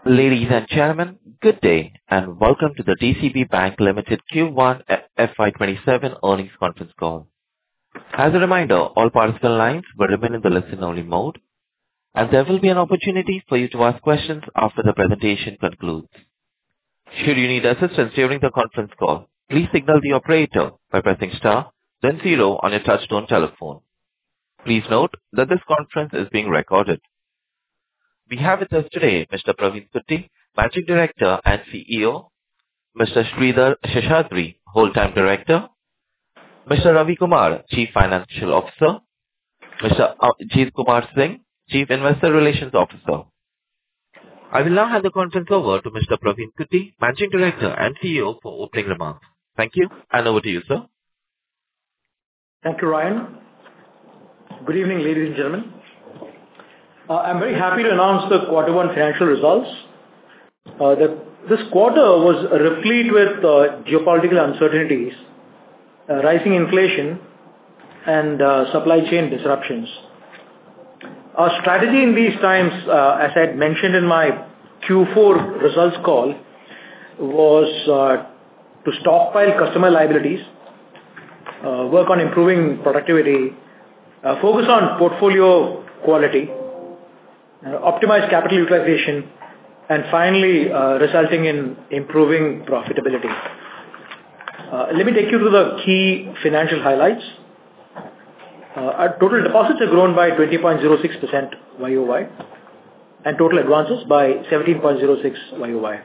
Ladies and gentlemen, good day, and welcome to the DCB Bank Limited Q1 FY27 earnings conference call. As a reminder, all participant lines will remain in the listen-only mode, and there will be an opportunity for you to ask questions after the presentation concludes. Should you need assistance during the conference call, please signal the operator by pressing star, then zero on your touchtone telephone. Please note that this conference is being recorded. We have with us today Mr. Praveen Kutty, Managing Director and CEO, Mr. Sridhar Seshadri, Whole-Time Director, Mr. Ravi Kumar, Chief Financial Officer, Mr. Ajit Kumar Singh, Chief Investor Relations Officer. I will now hand the conference over to Mr. Praveen Kutty, Managing Director and CEO, for opening remarks. Thank you, and over to you, sir. Thank you, Ryan. Good evening, ladies and gentlemen. I'm very happy to announce the Q1 financial results. This quarter was replete with geopolitical uncertainties, rising inflation, and supply chain disruptions. Our strategy in these times, as I had mentioned in my Q4 results call, was to stockpile customer liabilities, work on improving productivity, focus on portfolio quality, optimize capital utilization, and finally resulting in improving profitability. Let me take you to the key financial highlights. Our total deposits have grown by 20.06% YOY and total advances by 17.06% YOY.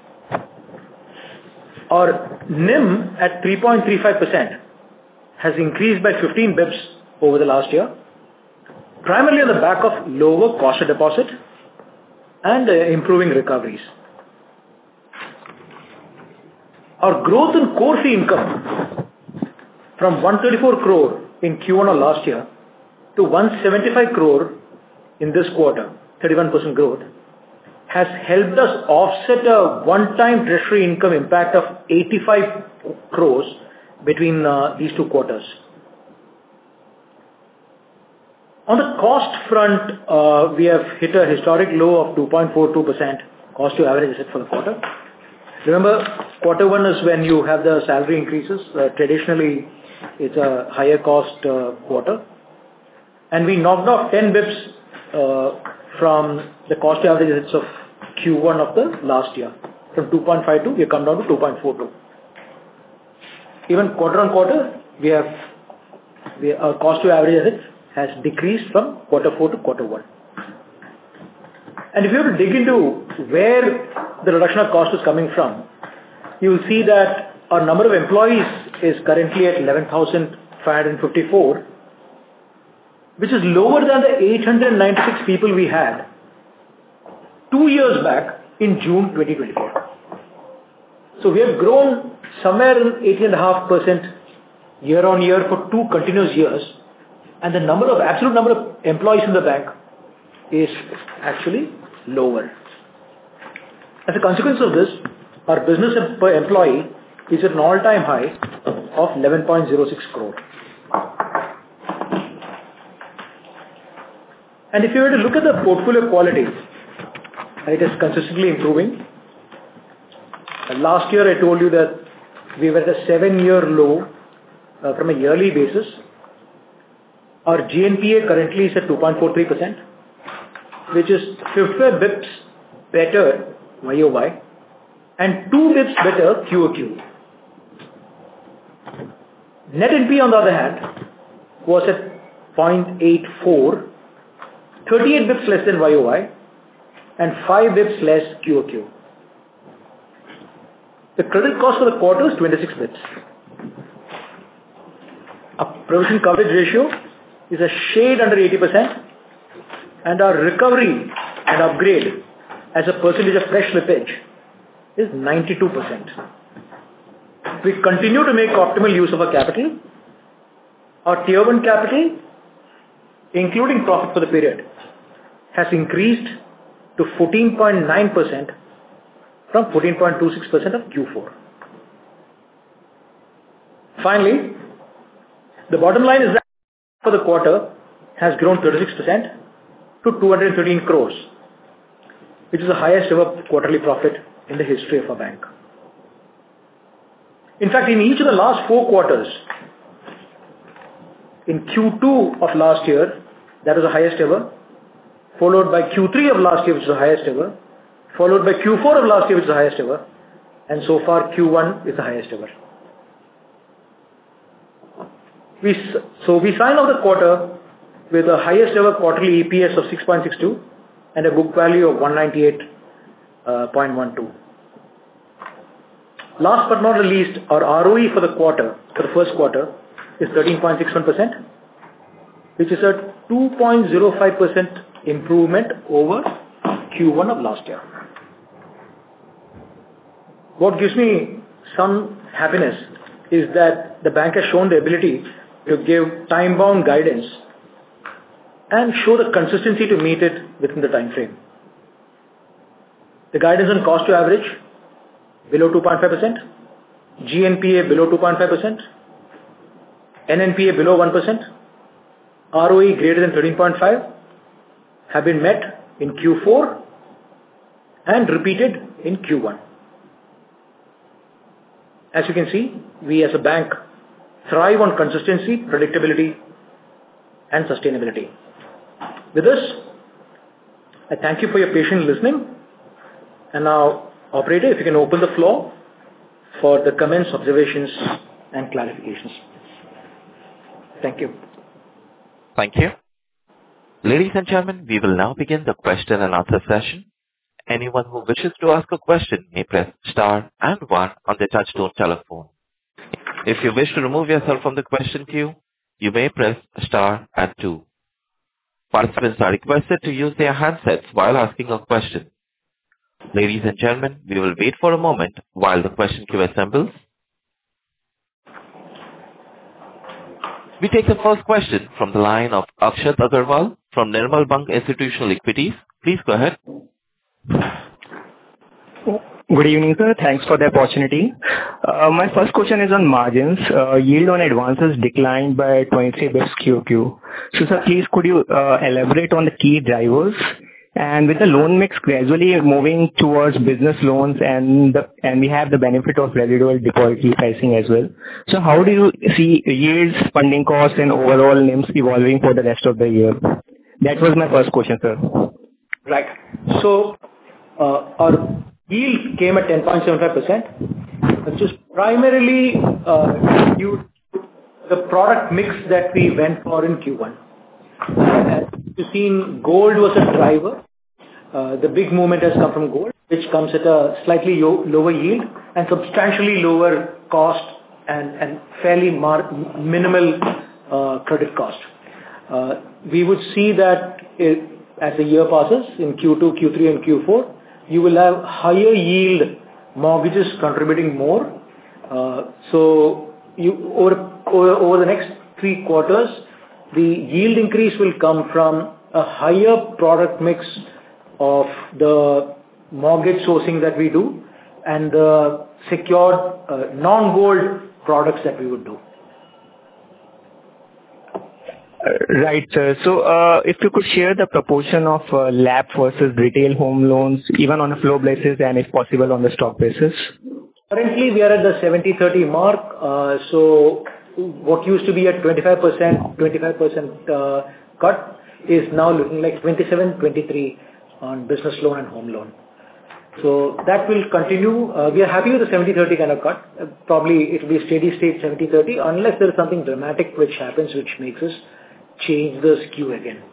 Our NIM at 3.35% has increased by 15 bips over the last year, primarily on the back of lower cost of deposit and improving recoveries. Our growth in core fee income from 134 crore in Q1 of last year to 175 crore in this quarter, 31% growth, has helped us offset a one-time treasury income impact of 85 crores between these two quarters. On the cost front, we have hit a historic low of 2.42% cost to average asset for the quarter. Remember, Q1 is when you have the salary increases. Traditionally, it's a higher cost quarter. And we knocked off 10 bips from the cost to average assets of Q1 of the last year. From 2.52, we have come down to 2.42. Even quarter on quarter, our cost to average assets has decreased from Q4 to Q1. And if you were to dig into where the reduction of cost is coming from, you will see that our number of employees is currently at 11,554, which is lower than the 896 people we had 2 years back in June 2024. So we have grown somewhere in 18.5% year on year for 2 continuous years, and the absolute number of employees in the bank is actually lower. As a consequence of this, our business per employee is at an all-time high of 11.06 crore. And if you were to look at the portfolio quality, it is consistently improving. Last year, I told you that we were at a 7-year low from a yearly basis. Our GNPA currently is at 2.43%, which is 50 bips better YOY and 2 bips better QOQ. Net NPA, on the other hand, was at 0.84, 38 bips less than YOY and 5 bips less QOQ. The credit cost for the quarter is 26 bips. Our provision coverage ratio is a shade under 80%, and our recovery and upgrade as a percentage of fresh slippage is 92%. We continue to make optimal use of our capital. Our Tier 1 capital, including profit for the period, has increased to 14.9% from 14.26% of Q4. Finally, the bottom line is that for the quarter has grown 36% to 213 crores. which is the highest ever quarterly profit in the history of our bank. In fact, in each of the last 4 quarters, in Q2 of last year, that was the highest ever, followed by Q3 of last year, which is the highest ever, followed by Q4 of last year, which is the highest ever, and so far Q1 is the highest ever. We signed off the quarter with the highest ever quarterly EPS of 6.62 and a book value of 198.12. Last but not the least, our ROE for the first quarter, is 13.61%, which is a 2.05% improvement over Q1 of last year. What gives me some happiness is that the bank has shown the ability to give time-bound guidance and show the consistency to meet it within the time frame. The guidance on cost to average below 2.5%, GNPA below 2.5%, NNPA below 1%, ROE greater than 13.5 have been met in Q4 and repeated in Q1. As you can see, we as a bank thrive on consistency, predictability, and sustainability. With this, I thank you for your patient listening. And now, operator, if you can open the floor for the comments, observations, and clarifications. Thank you. Thank you. Ladies and gentlemen, we will now begin the question and answer session. Anyone who wishes to ask a question may press star and 1 on their touchtone telephone. If you wish to remove yourself from the question queue, you may press star and 2. Participants are requested to use their handsets while asking a question. Ladies and gentlemen, we will wait for a moment while the question queue assembles. We take the first question from the line of Akshat Agarwal from Nirmal Bang Institutional Equities. Please go ahead. Good evening, sir. Thanks for the opportunity. My first question is on margins. Yield on advances declined by 23 basis QQ. So, sir, please could you elaborate on the key drivers? And with the loan mix gradually moving towards business loans and we have the benefit of residual deposit pricing as well. So how do you see yields, funding costs, and overall NIMs evolving for the rest of the year? That was my first question, sir. Right. So our yield came at 10.75%, which is primarily due to the product mix that we went for in Q1. As you've seen, gold was a driver. The big movement has come from gold, which comes at a slightly lower yield and substantially lower cost and fairly minimal credit cost. We would see that as the year passes in Q2, Q3 and Q4, you will have higher yield mortgages contributing more. So over the next 3 quarters, the yield increase will come from a higher product mix of the mortgage sourcing that we do and the secured non-gold products that we would do. Right, sir. So, if you could share the proportion of LAP versus retail home loans, even on a flow basis and if possible on the stock basis? Currently, we are at the 70-30 mark. So, what used to be a 25% cut is now looking like 27-23 on business loan and home loan. So that will continue. We are happy with the 70-30 kind of cut. Probably it will be steady state 70-30 unless there is something dramatic which happens which makes us change the skew again.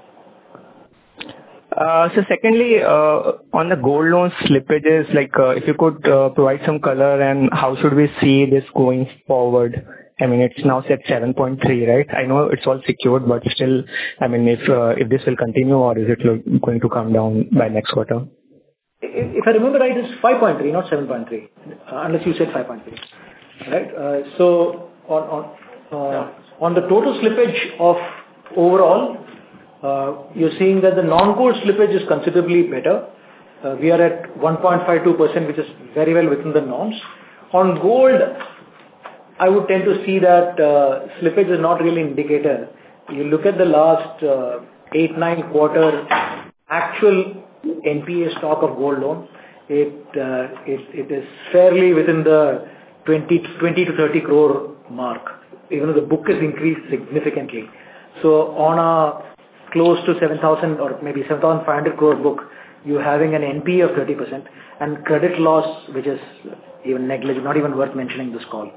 So secondly, on the gold loan slippages, like if you could provide some color and how should we see this going forward? I mean, it's now set 7.3, right? I know it's all secured, but still, I mean, if this will continue or is it going to come down by next quarter? If I remember right, it's 5.3, not 7.3, unless you said 5.3, right? So on the total slippage of overall, you're seeing that the non-gold slippage is considerably better. We are at 1.52%, which is very well within the norms. On gold, I would tend to see that slippage is not really an indicator. You look at the last 8-9 quarter actual NPA stock of gold loan. It is fairly within the 20 to 30 crore mark, even though the book has increased significantly. So on a close to 7,000 or maybe 7,500 crore book, you're having an NPA of 30% and credit loss, which is even negligible, not even worth mentioning this call.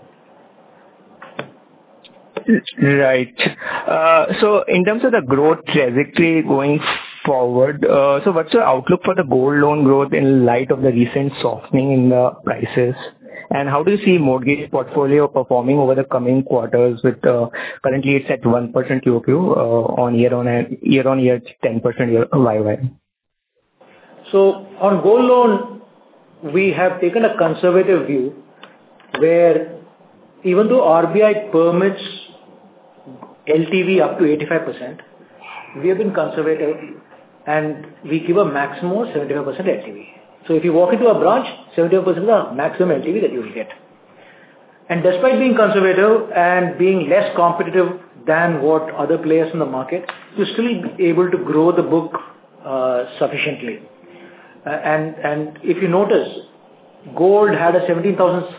Right. So in terms of the growth trajectory going forward, so what's your outlook for the gold loan growth in light of the recent softening in the prices? And how do you see mortgage portfolio performing over the coming quarters with currently it's at 1% QOQ on year-on-year, 10% YY? So on gold loan, we have taken a conservative view where even though RBI permits LTV up to 85%, we have been conservative and we give a maximum of 75% LTV. So if you walk into a branch, 75% is the maximum LTV that you will get. And despite being conservative and being less competitive than what other players in the market, you're still able to grow the book sufficiently. And if you notice, gold had a 70,000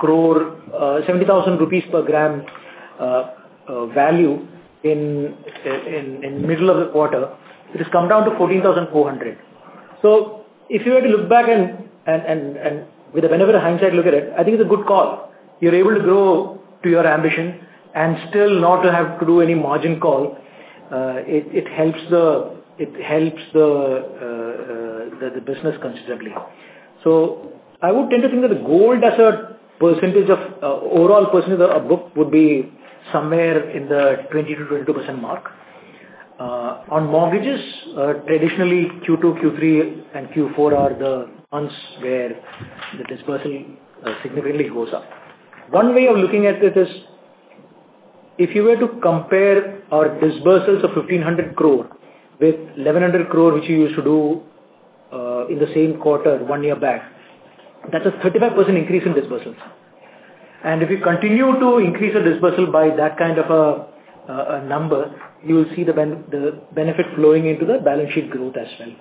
rupees per gram value in middle of the quarter. It has come down to 14,400. So if you were to look back and with the benefit of hindsight look at it, I think it's a good call. You're able to grow to your ambition and still not to have to do any margin call. It helps the business considerably. So I would tend to think that the gold as a percentage of overall percentage of a book would be somewhere in the 20 to 22% mark. On mortgages, traditionally Q2, Q3 and Q4 are the months where the disbursal significantly goes up. One way of looking at it is, if you were to compare our disbursals of 1,500 crore with 1,100 crore which you used to do in the same quarter 1 year back, that's a 35% increase in disbursals. And if you continue to increase the disbursal by that kind of a number, you will see the benefit flowing into the balance sheet growth as well.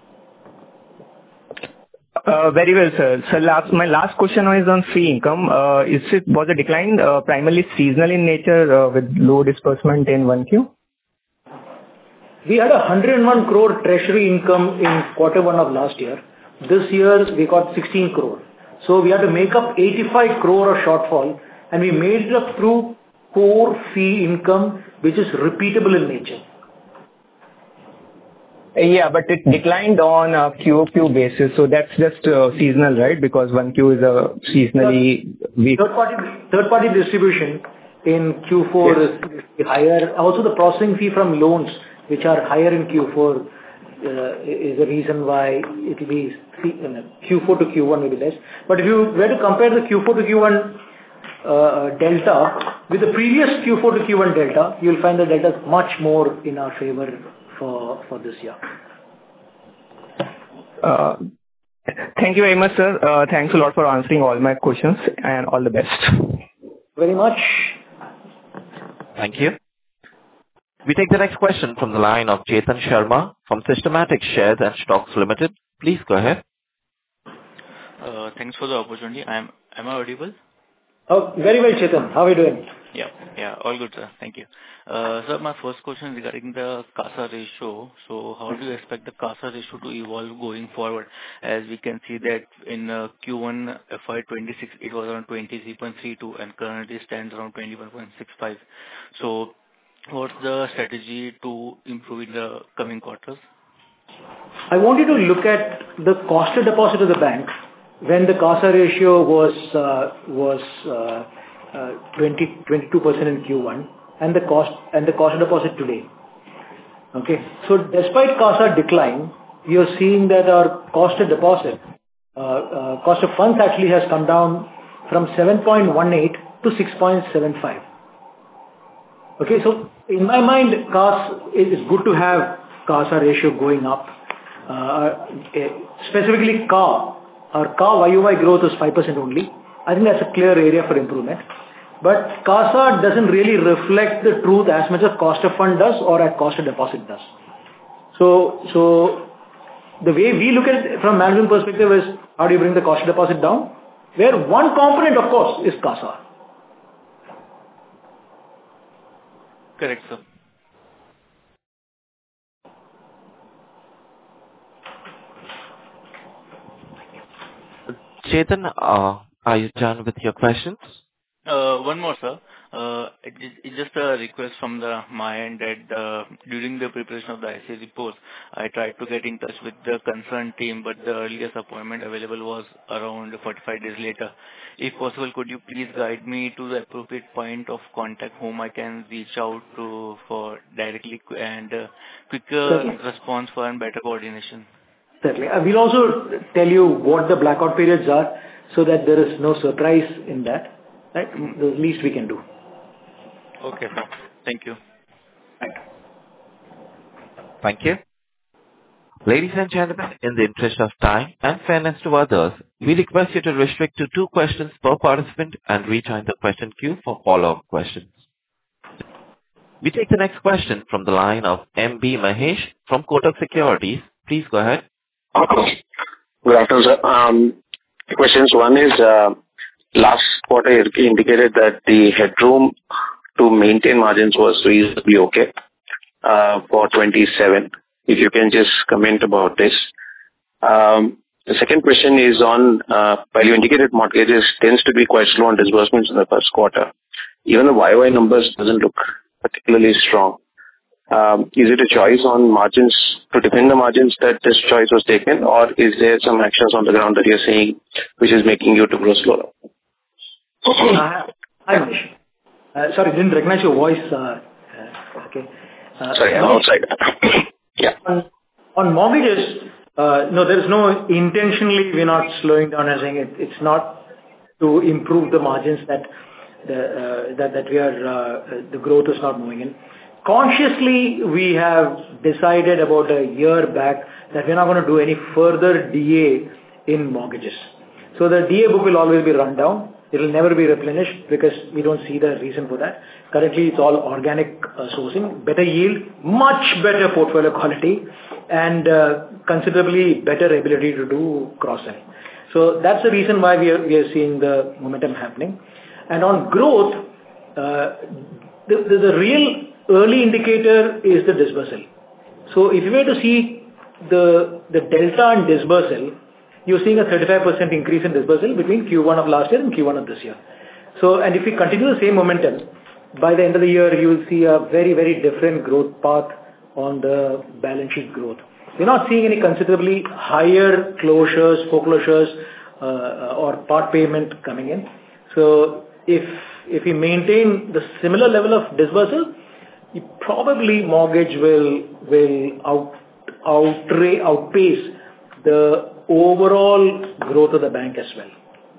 Very well, sir. So my last question is on fee income. Was the decline primarily seasonal in nature with low disbursement in 1Q? We had 101 crore treasury income in Q1 of last year. This year we got 16 crore. So we had to make up 85 crore of shortfall, and we made it up through core fee income, which is repeatable in nature. Yeah, but it declined on a QOQ basis, so that's just seasonal, right? Because 1Q is a seasonally weak. Third-party distribution in Q4 is higher. Also, the processing fee from loans, which are higher in Q4, is the reason why it will be Q4 to Q1 will be less. But if you were to compare the Q4 to Q1 delta with the previous Q4 to Q1 delta, you will find the delta is much more in our favor for this year. Thank you very much, sir. Thanks a lot for answering all my questions, and all the best. Very much. Thank you. We take the next question from the line of Chetan Sharma from Systematic Shares and Stocks Limited. Please go ahead. Thanks for the opportunity. Am I audible? Oh, very well, Chetan. How are you doing? Yeah, all good, sir. Thank you. Sir, my first question is regarding the CASA ratio. So how do you expect the CASA ratio to evolve going forward? As we can see that in Q1 FY26, it was around 23.32 and currently stands around 21.65. So what's the strategy to improve in the coming quarters? I want you to look at the cost of deposit of the bank when the CASA ratio was 22% in Q1 and the cost of deposit today. Okay, so despite CASA decline, you're seeing that our cost of deposit, cost of funds actually has come down from 7.18 to 6.75. Okay, so in my mind, it is good to have CASA ratio going up. Specifically CA, our CA YOY growth is 5% only. I think that's a clear area for improvement. But CASA doesn't really reflect the truth as much as cost of fund does or as cost of deposit does. So the way we look at it from management perspective is how do you bring the cost of deposit down? Where one component, of course, is CASA. Correct, sir. Chetan, are you done with your questions? One more, sir. It's just a request from my end that during the preparation of the ICA report, I tried to get in touch with the concerned team, but the earliest appointment available was around 45 days later. If possible, could you please guide me to the appropriate point of contact whom I can reach out to for directly and quicker response for and better coordination? Certainly. We'll also tell you what the blackout periods are so that there is no surprise in that. Right? The least we can do. Okay, sir. Thank you. Right. Thank you. Ladies and gentlemen, in the interest of time and fairness to others, we request you to restrict to 2 questions per participant and rejoin the question queue for follow-up questions. We take the next question from the line of M.B. Mahesh from Kotak Securities. Please go ahead. Good afternoon, sir. Questions. One is, last quarter you indicated that the headroom to maintain margins was reasonably okay for 27. If you can just comment about this. The second question is on, while you indicated mortgages tends to be quite slow on disbursements in the first quarter, even the YY numbers doesn't look particularly strong. Is it a choice on margins to defend the margins that this choice was taken, or is there some actions on the ground that you're seeing which is making you to grow slower? Hi, Manish. Sorry, didn't recognize your voice. Okay. Sorry, I'm outside. Yeah. On mortgages, no, there's no intentionally we're not slowing down and saying it's not to improve the margins that we are, the growth is not moving in. Consciously, we have decided about a year back that we're not going to do any further DA in mortgages. So the DA book will always be run down. It will never be replenished because we don't see the reason for that. Currently, it's all organic sourcing, better yield, much better portfolio quality, and considerably better ability to do cross-selling. So that's the reason why we are seeing the momentum happening. And on growth, the real early indicator is the dispersal. So if you were to see the delta in dispersal, you're seeing a 35% increase in dispersal between Q1 of last year and Q1 of this year. So, and if we continue the same momentum, by the end of the year, you will see a very, very different growth path on the balance sheet growth. We're not seeing any considerably higher closures, foreclosures, or part payment coming in. So, if we maintain the similar level of dispersal, probably mortgage will outpace the overall growth of the bank as well.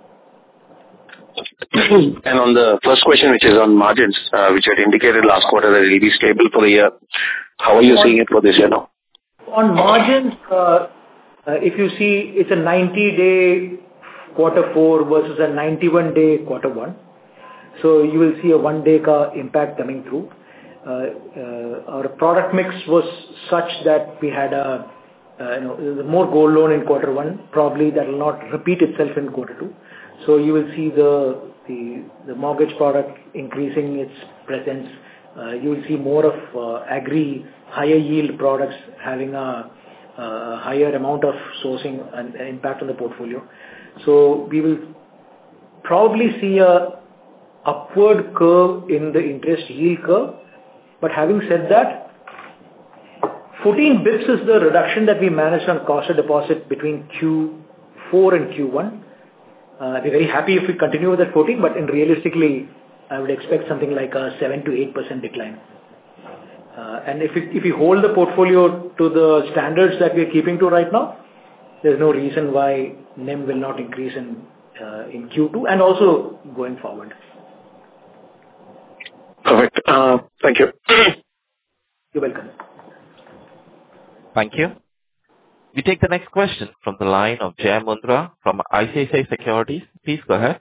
And on the first question, which is on margins, which had indicated last quarter that it will be stable for the year, how are you seeing it for this year now? On margins, if you see, it's a 90-day quarter 4 versus a 91-day quarter 1. So you will see a 1-day impact coming through. Our product mix was such that we had more gold loan in quarter 1. Probably that will not repeat itself in quarter 2. So you will see the mortgage product increasing its presence. You will see more of agri, higher yield products having a higher amount of sourcing and impact on the portfolio. So we will probably see a upward curve in the interest yield curve. But having said that, 14 bits is the reduction that we managed on cost of deposit between Q4 and Q1. We're very happy if we continue with that 14, but realistically, I would expect something like a 7 to 8% decline. And if we hold the portfolio to the standards that we're keeping to right now, there's no reason why NIM will not increase in Q2 and also going forward. Perfect. Thank you. You're welcome. Thank you. We take the next question from the line of Jai Mundra from ICICI Securities. Please go ahead.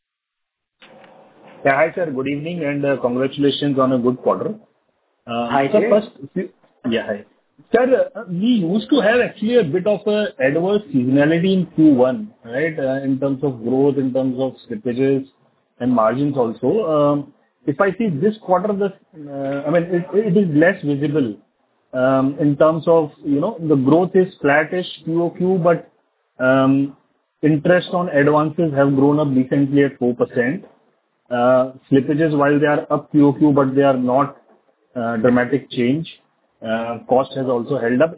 Yeah, hi sir. Good evening and congratulations on a good quarter. Hi, so Jai. first, hi. Sir, we used to have actually a bit of a adverse seasonality in Q1, right? In terms of growth, in terms of slippages and margins also. If I see this quarter, I mean, it is less visible, in terms of, the growth is flattish QOQ, but interest on advances have grown up decently at 4%. Slippages, while they are up QOQ, but they are not dramatic change. Cost has also held up.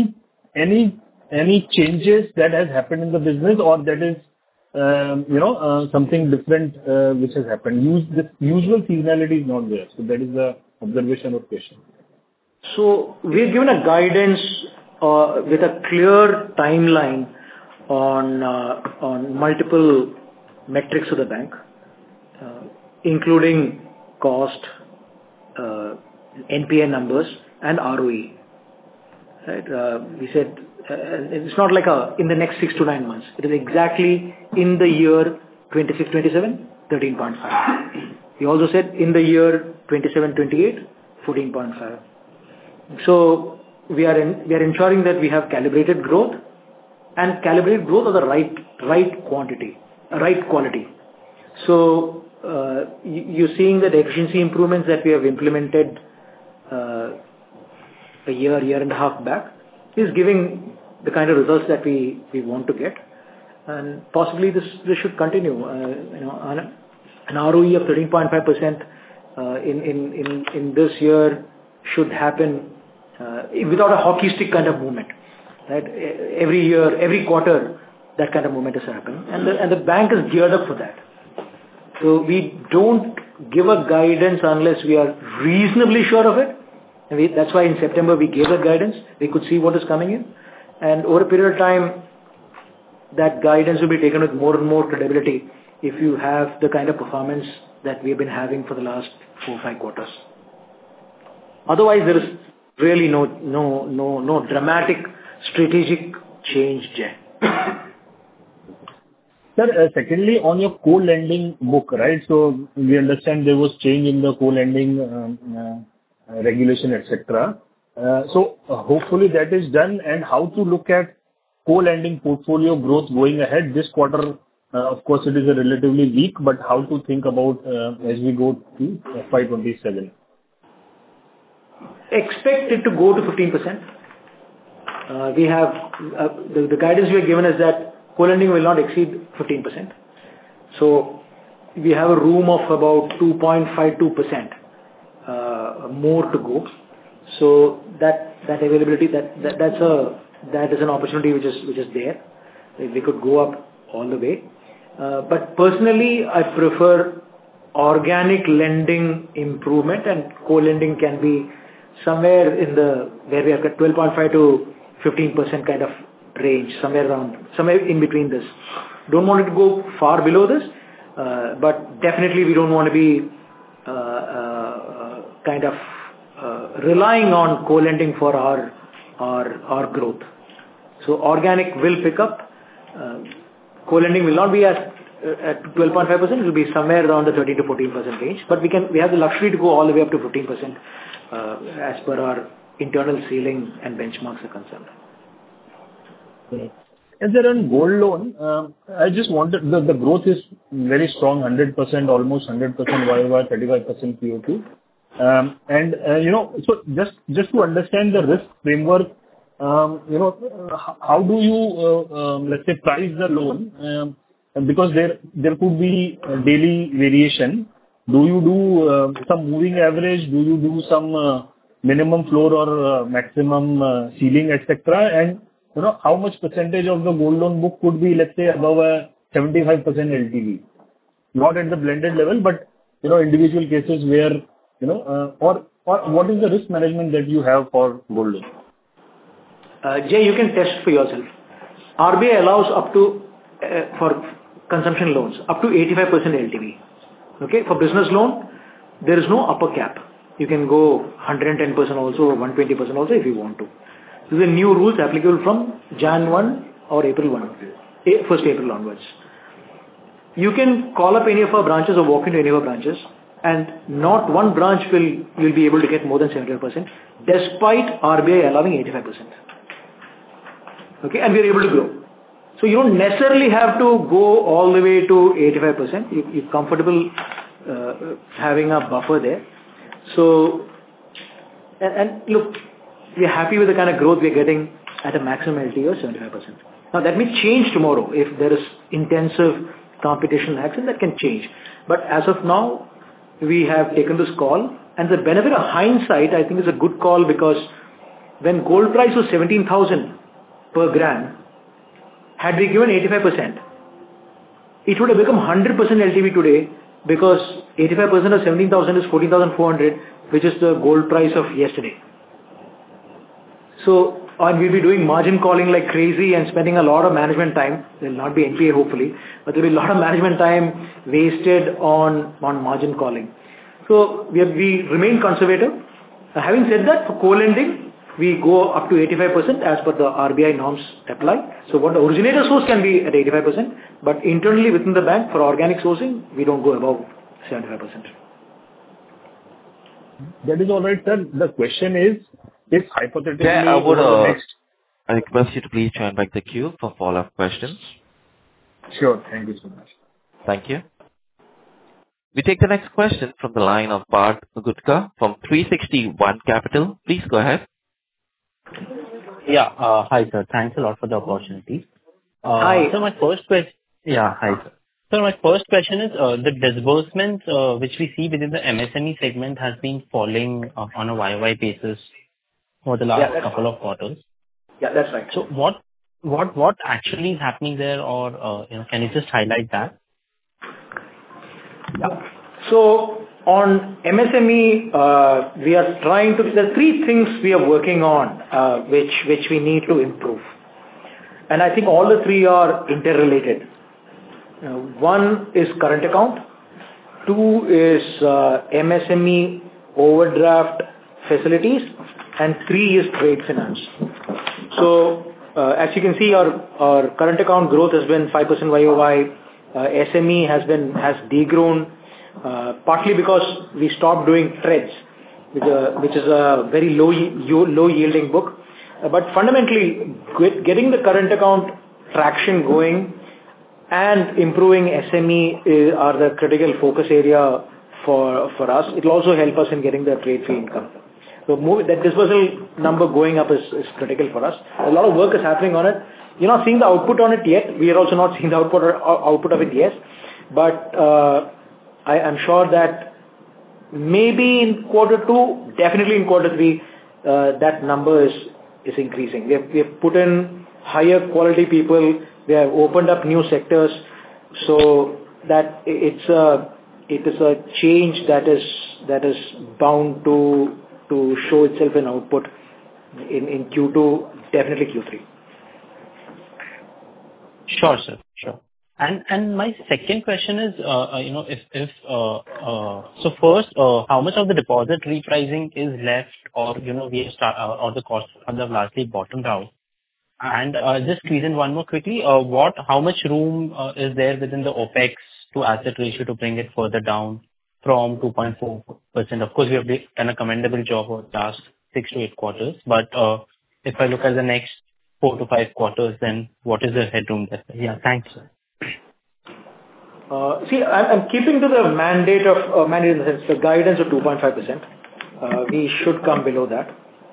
Any changes that has happened in the business, or that is, something different which has happened? The usual seasonality is not there. So that is the observation or question. So we've given a guidance with a clear timeline on multiple metrics of the bank, including cost, NPA numbers, and ROE. Right? We said it's not like in the next 6 to 9 months. It is exactly in the year 26-27, 13.5. We also said in the year 27-28, 14.5. So we are ensuring that we have calibrated growth, and calibrated growth of the right quantity, right quality. So you're seeing that the efficiency improvements that we have implemented a year and a half back is giving the kind of results that we want to get, and possibly this should continue. An ROE of 13.5% in this year should happen without a hockey stick kind of movement. Right? Every year, every quarter, that kind of movement has happened, and the bank is geared up for that. So we don't give a guidance unless we are reasonably sure of it. And that's why in September we gave that guidance. We could see what is coming in, and over a period of time, that guidance will be taken with more and more credibility if you have the kind of performance that we've been having for the last 4 or 5 quarters. Otherwise, there is really no dramatic strategic change, Jay. Sir, secondly, on your co-lending book, right? So we understand there was change in the co-lending regulation, etc. So hopefully that is done. And how to look at co-lending portfolio growth going ahead this quarter? Of course, it is a relatively weak, but how to think about as we go to FY27? Expect it to go to 15%. We have the guidance we are given is that co-lending will not exceed 15%. So we have a room of about 2.52% more to go. So that availability, that is an opportunity which is there. We could go up all the way. But personally, I prefer organic lending improvement, and co-lending can be somewhere where we are at 12.5 to 15% kind of range, somewhere in between this. Don't want it to go far below this, but definitely we don't want to be kind of relying on co-lending for our growth. So organic will pick up. Co-lending will not be at 12.5%. It will be somewhere around the 13 to 14% range. But we have the luxury to go all the way up to 15% as per our internal ceiling and benchmarks are concerned. And then on gold loan, I just wanted, the growth is very strong, 100%, almost 100% YOY, 35% QOQ. So just to understand the risk framework, how do you, let's say, price the loan? Because there could be daily variation. Do you do some moving average? Do you do some minimum floor or maximum ceiling, etc.? And how much percentage of the gold loan book could be, let's say, above a 75% LTV? Not at the blended level, but individual cases where or what is the risk management that you have for gold loan? Jay, you can test for yourself. RBI allows up to for consumption loans up to 85% LTV. Okay, for business loan, there is no upper cap. You can go 110% also, or 120% also if you want to. These are new rules applicable from Jan 1 or April 1, 1st April onwards. You can call up any of our branches or walk into any of our branches and not one branch will be able to get more than 75%, despite RBI allowing 85%. Okay, and we are able to grow. So you don't necessarily have to go all the way to 85%. You're comfortable having a buffer there. So, and look, we're happy with the kind of growth we're getting at a maximum LTV of 75%. Now that may change tomorrow if there is intensive competition action, that can change. But as of now, we have taken this call, and the benefit of hindsight, I think, is a good call, because when gold price was 17,000 per gram, had we given 85%, it would have become 100% LTV today, because 85% of 17,000 is 14,400, which is the gold price of yesterday. So, and we'll be doing margin calling like crazy and spending a lot of management time. There will not be NPA hopefully, but there will be a lot of management time wasted on margin calling. So we remain conservative. Having said that, for co-lending, we go up to 85% as per the RBI norms apply. So what the originator source can be at 85%, but internally within the bank for organic sourcing, we don't go above 75%. That is all right, sir. The question is, if hypothetically... I request you to please join back the queue for follow-up questions. Sure. Thank you so much. Thank you. We take the next question from the line of Parth Gutka from 360 ONE Capital. Please go ahead. Yeah. Hi, sir. Thanks a lot for the opportunity. Hi. So my first question... Yeah, hi, sir. So my first question is, the disbursements which we see within the MSME segment has been falling on a YOY basis for the last couple of quarters. Yeah, that's right. So what actually is happening there, or can you just highlight that? Yeah. So on MSME, we are trying to. There are three things we are working on, which we need to improve, and I think all the three are interrelated. One is current account, two is MSME overdraft facilities, and three is trade finance. So as you can see, our current account growth has been 5% YOY. SME has degrown, partly because we stopped doing trades, which is a very low yielding book. But fundamentally, getting the current account traction going and improving SME are the critical focus area for us. It will also help us in getting the trade fee income. So that dispersal number going up is critical for us. A lot of work is happening on it. You're not seeing the output on it yet. We are also not seeing the output of it yet. But I am sure that maybe in quarter two, definitely in quarter three, that number is increasing. We have put in higher quality people. We have opened up new sectors, so that it is a change that is bound to show itself in output in Q2, definitely Q3. Sure, sir. Sure. And my second question is, so first, how much of the deposit repricing is left, or we have or the cost funds have largely bottomed out? And just squeeze in one more quickly. How much room is there within the OPEX to asset ratio to bring it further down from 2.4%? Of course, we have done a commendable job over the last 6 to 8 quarters. But if I look at the next 4 to 5 quarters, then what is the headroom there? Yeah, thanks, sir. See, I'm keeping to the mandate in the sense, the guidance of 2.5%. We should come below that.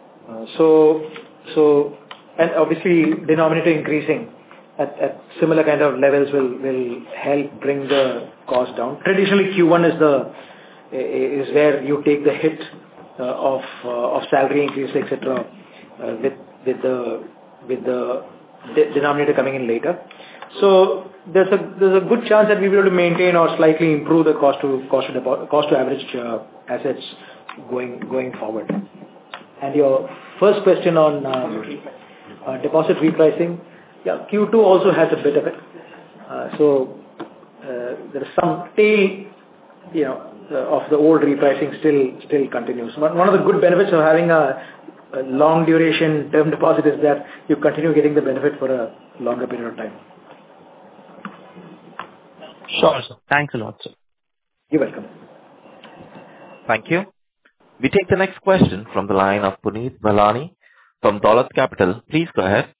So, and obviously denominator increasing at similar kind of levels will help bring the cost down. Traditionally, Q1 is where you take the hit of salary increase, etc. With the denominator coming in later. So there's a good chance that we will be able to maintain or slightly improve the cost to average assets going forward. And your first question on deposit repricing, yeah, Q2 also has a bit of it. So there is some tail, of the old repricing still continues. One of the good benefits of having a long duration term deposit is that you continue getting the benefit for a longer period of time. Sure, sir. Thanks a lot, sir. You're welcome. Thank you. We take the next question from the line of Puneet Balani from Dolat Capital. Please go ahead.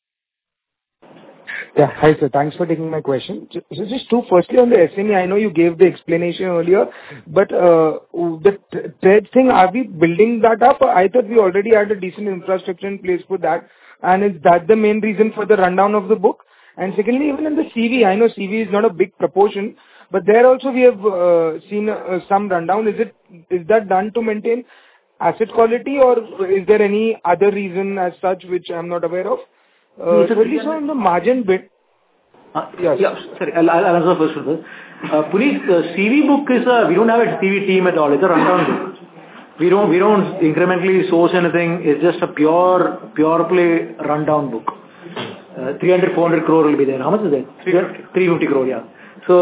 Yeah. Hi, sir. Thanks for taking my question. So just two, firstly, on the SME, I know you gave the explanation earlier, but the trade thing, are we building that up? I thought we already had a decent infrastructure in place for that, and is that the main reason for the rundown of the book? And secondly, even in the CV, I know CV is not a big proportion, but there also we have seen some rundown. Is that done to maintain asset quality, or is there any other reason as such which I'm not aware of? Thirdly, so on the margin bit. Yes. Yeah, sorry, I'll answer first of all. Puneet, CV book is we don't have a CV team at all. It's a rundown book. We don't incrementally source anything. It's just a pure play rundown book. 300-400 crore will be there. How much is that? 350 crore, yeah. So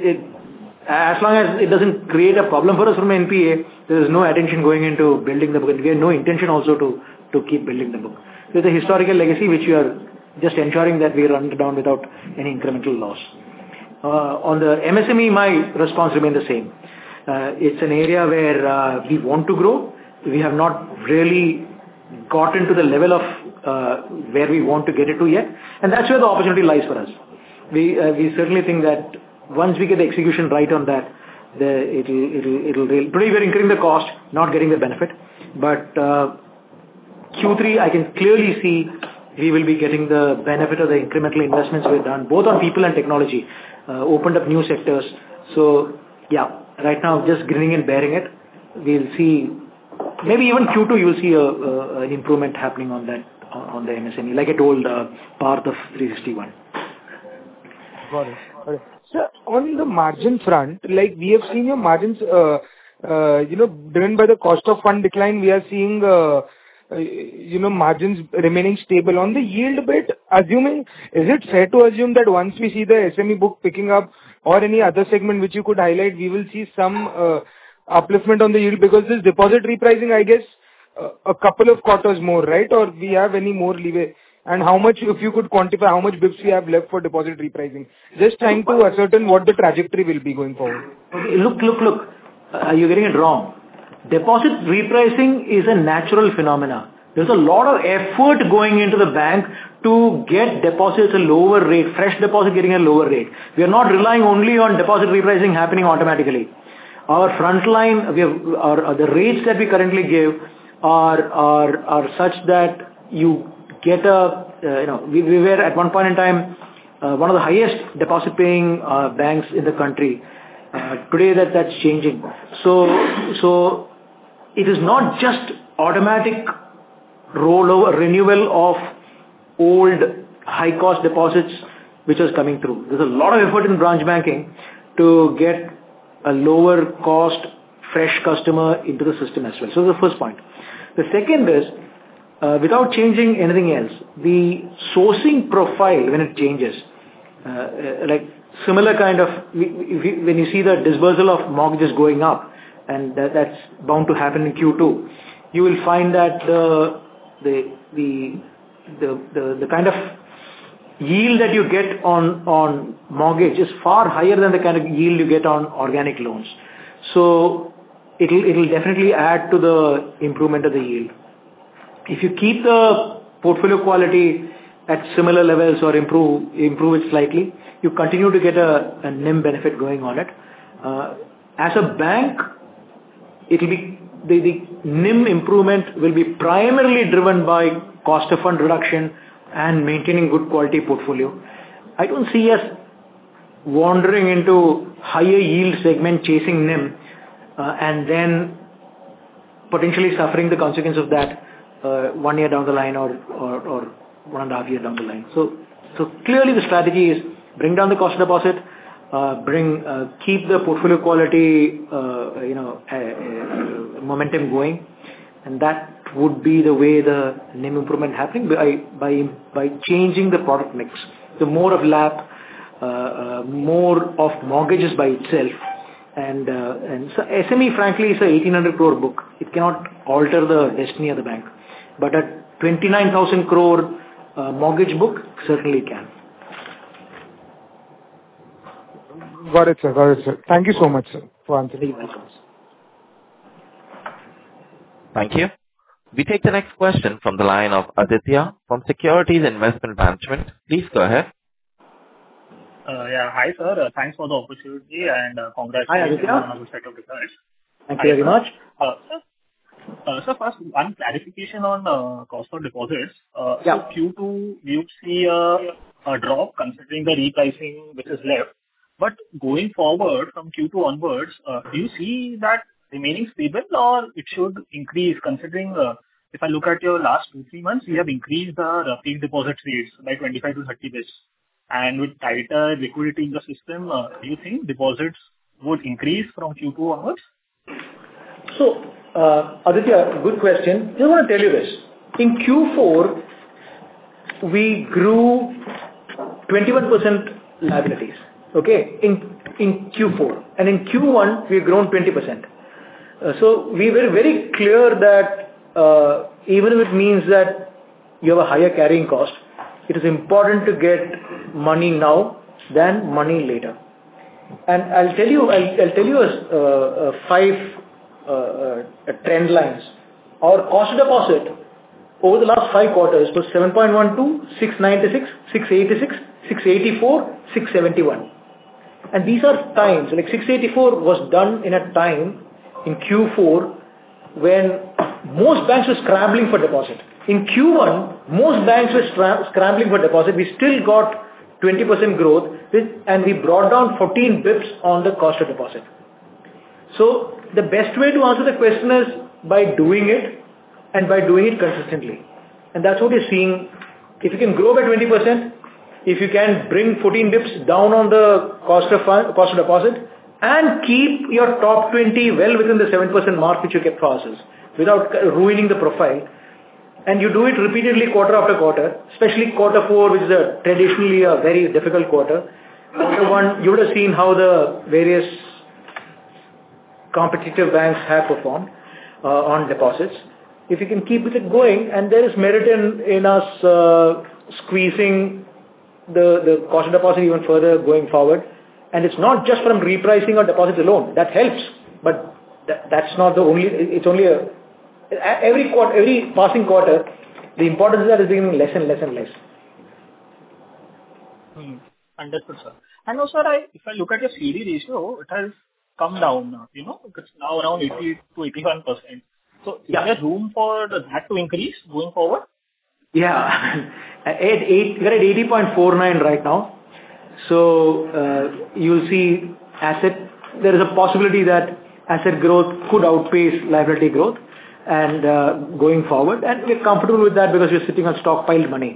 as long as it doesn't create a problem for us from NPA, there is no attention going into building the book. We have no intention also to keep building the book. There's a historical legacy which we are just ensuring that we run it down without any incremental loss. On the MSME, my response remains the same. It's an area where we want to grow. We have not really gotten to the level of where we want to get it to yet, and that's where the opportunity lies for us. We certainly think that once we get the execution right on that, it'll really. Today we're incurring the cost, not getting the benefit, but Q3 I can clearly see we will be getting the benefit of the incremental investments we've done, both on people and technology, opened up new sectors. So yeah, right now just grinning and bearing it. We'll see. Maybe even Q2 you will see an improvement happening on that on the MSME, like I told Parth of 361. Got it. So on the margin front, like we have seen your margins, driven by the cost of fund decline, we are seeing, margins remaining stable. On the yield bit, is it fair to assume that once we see the SME book picking up or any other segment which you could highlight, we will see some upliftment on the yield, because this deposit repricing, I guess, a couple of quarters more, right? Or we have any more leeway? And how much, if you could quantify how much bits we have left for deposit repricing? Just trying to ascertain what the trajectory will be going forward. Okay, look. You're getting it wrong. Deposit repricing is a natural phenomena. There's a lot of effort going into the bank to get deposits a lower rate, fresh deposit getting a lower rate. We are not relying only on deposit repricing happening automatically. Our front line, the rates that we currently give are such that you get we were at one point in time one of the highest deposit paying banks in the country. Today that's changing. So it is not just automatic rollover renewal of old high cost deposits which is coming through. There's a lot of effort in branch banking to get a lower cost fresh customer into the system as well. So the first point. The second is, without changing anything else, the sourcing profile when it changes, like similar kind of, when you see the disbursal of mortgages going up, and that's bound to happen in Q2, you will find that the kind of yield that you get on mortgage is far higher than the kind of yield you get on organic loans. So it'll definitely add to the improvement of the yield. If you keep the portfolio quality at similar levels or improve it slightly, you continue to get a NIM benefit going on it. As a bank, it'll be the NIM improvement will be primarily driven by cost of fund reduction and maintaining good quality portfolio. I don't see us wandering into higher yield segment chasing NIM and then potentially suffering the consequence of that 1 year down the line or 1.5 years down the line. So clearly the strategy is bring down the cost of deposit, keep the portfolio quality, momentum going, and that would be the way the NIM improvement happening by changing the product mix. So more of LAP, more of mortgages by itself, and so SME frankly is a 1,800 crore book. It cannot alter the destiny of the bank, but a 29,000 crore mortgage book certainly can. Got it, sir. Thank you so much, sir, for answering. You're welcome. Thank you. We take the next question from the line of Aditya from Securities Investment Management. Please go ahead. Yeah. Hi, sir. Thanks for the opportunity and congratulations on a good set of results. Thank you very much. Sir, first, one clarification on cost of deposits. Yeah. So Q2, you see a drop considering the repricing which is left. But going forward from Q2 onwards, do you see that remaining stable or it should increase considering if I look at your last 2-3 months, we have increased our fixed deposit rates by 25 to 30 basis. And with tighter liquidity in the system, do you think deposits would increase from Q2 onwards? So, Aditya, good question. I want to tell you this. In Q4, we grew 21% liabilities. Okay, in Q4, and in Q1 we have grown 20%. So we were very clear that even if it means that you have a higher carrying cost, it is important to get money now than money later. And I'll tell you five trend lines. Our cost of deposit over the last 5 quarters was 7.12, 696, 686, 684, 671. And these are times, like 684 was done in a time in Q4 when most banks were scrambling for deposit. In Q1, most banks were scrambling for deposit. We still got 20% growth and we brought down 14 bips on the cost of deposit. So the best way to answer the question is by doing it and by doing it consistently. And that's what you're seeing. If you can grow by 20%, if you can bring 14 bips down on the cost of deposit and keep your top 20 well within the 7% mark which you kept for ourselves without ruining the profile, and you do it repeatedly quarter after quarter, especially quarter 4, which is traditionally a very difficult quarter. Quarter 1, you would have seen how the various competitive banks have performed on deposits. If you can keep it going, and there is merit in us squeezing the cost of deposit even further going forward, and it's not just from repricing or deposits alone. That helps, but that's not the only. It's only every passing quarter, the importance of that is becoming less and less and less. Understood, sir. And also, if I look at your CD ratio, it has come down now. It's now around 80 to 81%. So, is there room for that to increase going forward? Yeah, we're at 80.49 right now. So you'll see there is a possibility that asset growth could outpace liability growth and going forward. And we're comfortable with that because we're sitting on stockpiled money.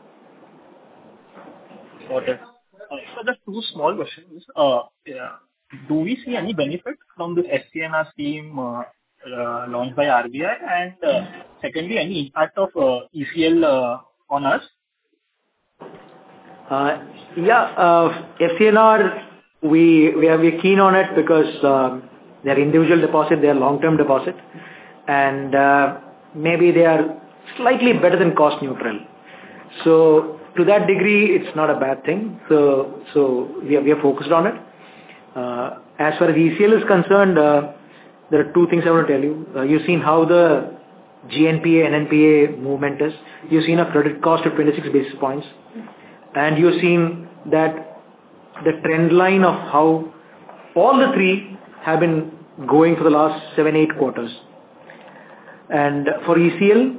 Got it. So just 2 small questions. Do we see any benefit from this SCNR scheme launched by RBI? And secondly, any impact of ECL on us? FCNR, we are keen on it because they're individual deposit, they're long-term deposit, and maybe they are slightly better than cost neutral. So to that degree, it's not a bad thing. So we are focused on it. As far as ECL is concerned, there are 2 things I want to tell you. You've seen how the GNPA, NNPA movement is. You've seen a credit cost of 26 basis points. And you've seen that the trend line of how all the 3 have been going for the last 7-8 quarters. And for ECL,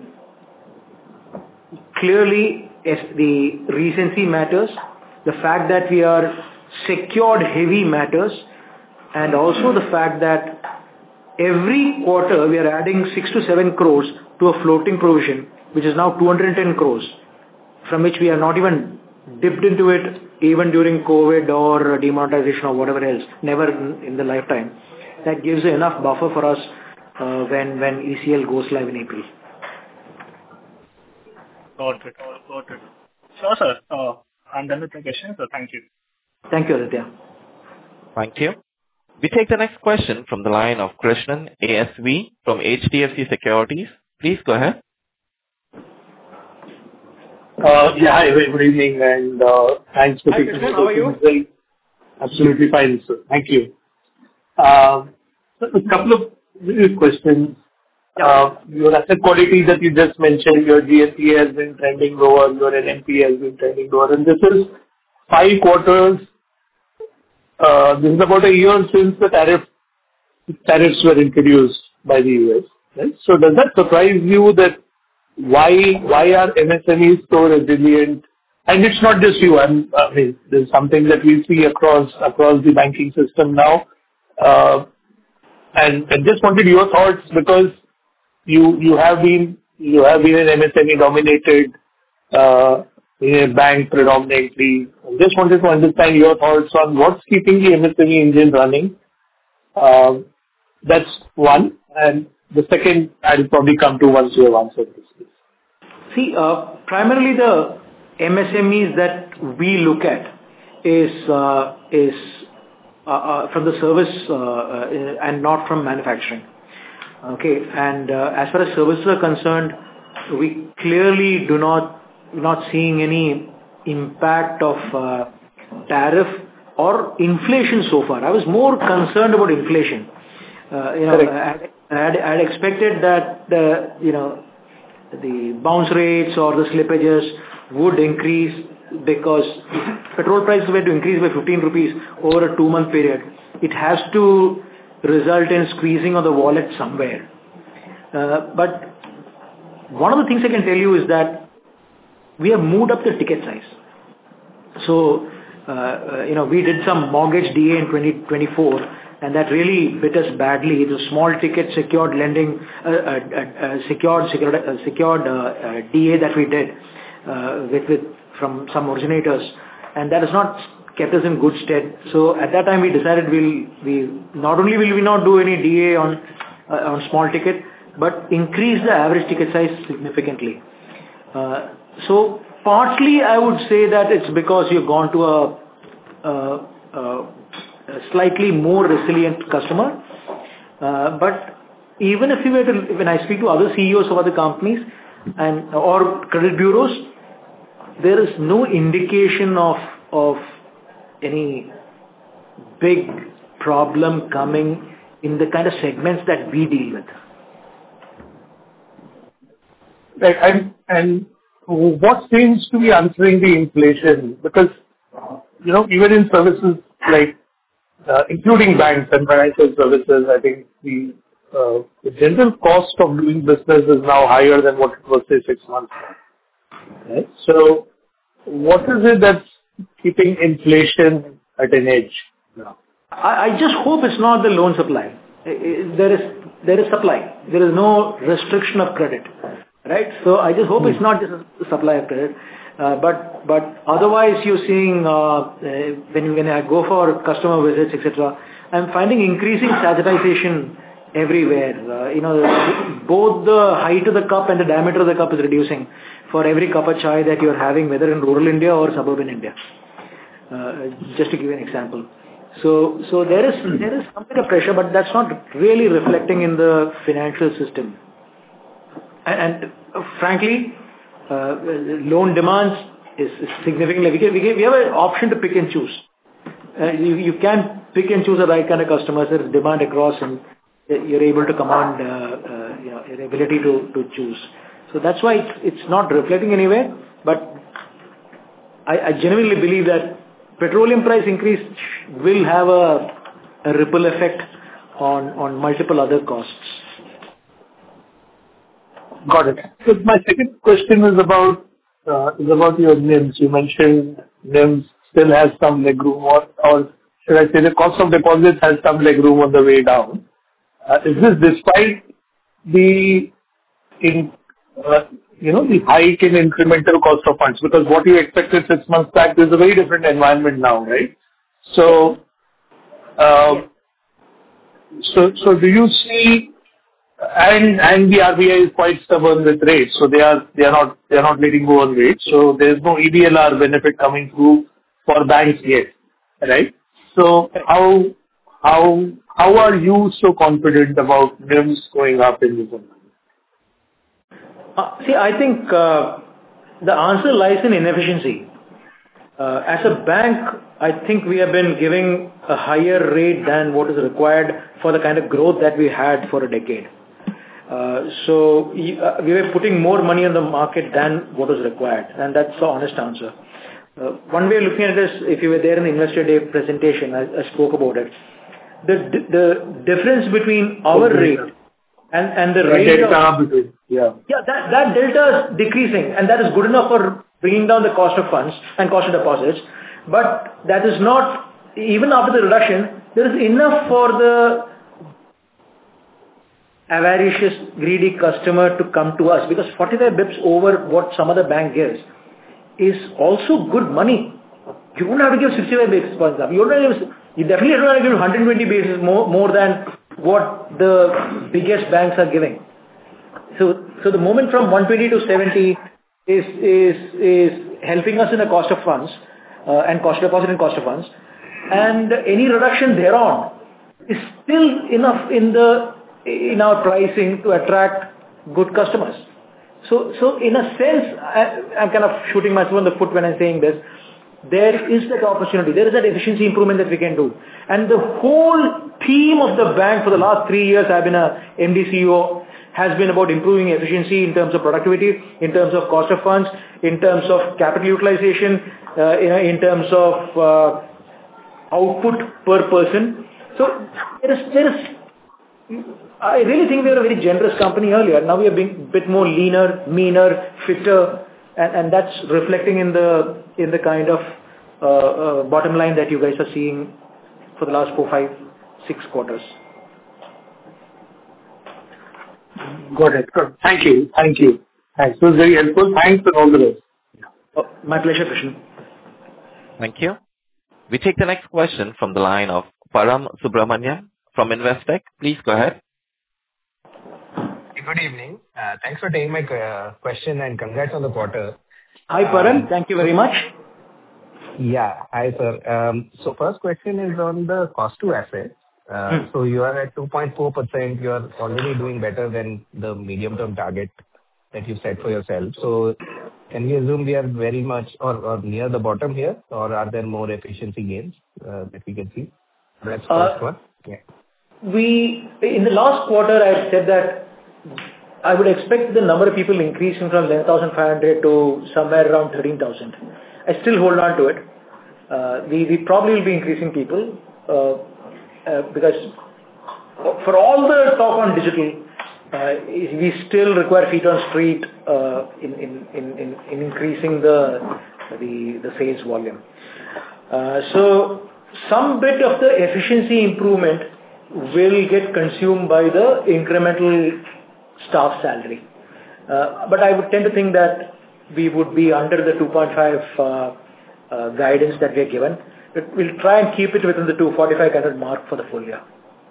clearly the recency matters. The fact that we are secured heavy matters. And also the fact that every quarter we are adding 6 to 7 crores to a floating provision, which is now 210 crores, from which we are not even dipped into it even during COVID or demonetization or whatever else, never in the lifetime. That gives enough buffer for us when ECL goes live in April. Got it. Sure, sir. I'm done with the questions, so thank you. Thank you, Aditya. Thank you. We take the next question from the line of Krishnan ASV from HDFC Securities. Please go ahead. Hi, very good evening, and thanks for taking the question. How are you? Absolutely fine, sir. Thank you. So a couple of questions. Your asset quality that you just mentioned, your GNPA has been trending lower, your NNPA has been trending lower, and this is 5 quarters. This is about a year since the tariffs were introduced by the U.S., right? So does that surprise you that why are MSMEs so resilient? And it's not just you. I mean, there's something that we see across the banking system now. And just wanted your thoughts, because you have been an MSME dominated bank predominantly. I just wanted to understand your thoughts on what's keeping the MSME engine running. That's one. And the second, I'll probably come to once you have answered this. See, primarily the MSMEs that we look at is from the service and not from manufacturing. Okay, and as far as services are concerned, we clearly not seeing any impact of tariff or inflation so far. I was more concerned about inflation. I had expected that the bounce rates or the slippages would increase, because petrol prices were to increase by 15 rupees over a 2-month period. It has to result in squeezing of the wallet somewhere. But one of the things I can tell you is that we have moved up the ticket size. So, we did some mortgage DA in 2024, and that really bit us badly. It was small ticket secured lending, secured DA that we did with from some originators, and that has not kept us in good stead. So at that time we decided we not only will we not do any DA on small ticket, but increase the average ticket size significantly. So partly I would say that it's because you've gone to a slightly more resilient customer. But even if you were to, when I speak to other CEOs of other companies or credit bureaus, there is no indication of any big problem coming in the kind of segments that we deal with. Right, and what seems to be answering the inflation? Because even in services like including banks and financial services, I think the general cost of doing business is now higher than what it was, say, 6 months ago. Right? So, what is it that's keeping inflation at an edge now? I just hope it's not the loan supply. There is supply. There is no restriction of credit, right? So I just hope it's not just a supply of credit. But otherwise, you're seeing when I go for customer visits, etc., I'm finding increasing sensitization everywhere. Both the height of the cup and the diameter of the cup is reducing for every cup of chai that you're having, whether in rural India or suburban India. Just to give you an example. So there is some bit of pressure, but that's not really reflecting in the financial system. And frankly, loan demands is significantly. We have an option to pick and choose. You can pick and choose the right kind of customers. There is demand across, and you're able to command your ability to choose. So that's why it's not reflecting anywhere. But I genuinely believe that petroleum price increase will have a ripple effect on multiple other costs. Got it. So my second question is about your NIMs. You mentioned NIMs still has some legroom, or should I say the cost of deposits has some legroom on the way down. Is this despite the the hike in incremental cost of funds? Because what you expected 6 months back is a very different environment now, right? So, so do you see? And the RBI is quite stubborn with rates, so they are not letting go on rates. So there is no EBLR benefit coming through for banks yet, right? So how are you so confident about NIMs going up in this environment? See, I think the answer lies in inefficiency. As a bank, I think we have been giving a higher rate than what is required for the kind of growth that we had for a decade. So we were putting more money on the market than what was required, and that's the honest answer. One way of looking at this, if you were there in the Investor Day presentation, I spoke about it. The difference between our rate and the rate of... that delta is decreasing, and that is good enough for bringing down the cost of funds and cost of deposits. But that is not, even after the reduction, there is enough for the avaricious, greedy customer to come to us, because 45 bips over what some other bank gives is also good money. You don't have to give 65 basis points up. You definitely don't have to give 120 basis more than what the biggest banks are giving. So the movement from 120 to 70 is helping us in the cost of funds and cost of deposit and cost of funds. And any reduction thereon is still enough in our pricing to attract good customers. So in a sense, I'm kind of shooting myself in the foot when I'm saying this. There is that opportunity. There is that efficiency improvement that we can do. And the whole theme of the bank for the last 3 years, I've been a MD CEO, has been about improving efficiency in terms of productivity, in terms of cost of funds, in terms of capital utilization, in terms of output per person. So I really think we were a very generous company earlier. Now we are being a bit more leaner, meaner, fitter, and that's reflecting in the kind of bottom line that you guys are seeing for the last 4, 5, 6 quarters. Got it. Good. Thank you. Thanks. It was very helpful. Thanks and all the best. My pleasure, Krishnan. Thank you. We take the next question from the line of Param Subramanian from Investec. Please go ahead. Good evening. Thanks for taking my question and congrats on the quarter. Hi, Param. Thank you very much. Yeah. Hi, sir. So first question is on the cost to asset. So you are at 2.4%. You are already doing better than the medium-term target that you set for yourself. So can we assume we are very much or near the bottom here, or are there more efficiency gains that we can see? That's the first one. Yeah. In the last quarter, I said that I would expect the number of people increasing from 11,500 to somewhere around 13,000. I still hold on to it. We probably will be increasing people because for all the talk on digital, we still require feet on street in increasing the sales volume. So some bit of the efficiency improvement will get consumed by the incremental staff salary. But I would tend to think that we would be under the 2.5 guidance that we are given. But we'll try and keep it within the 245 kind of mark for the full year.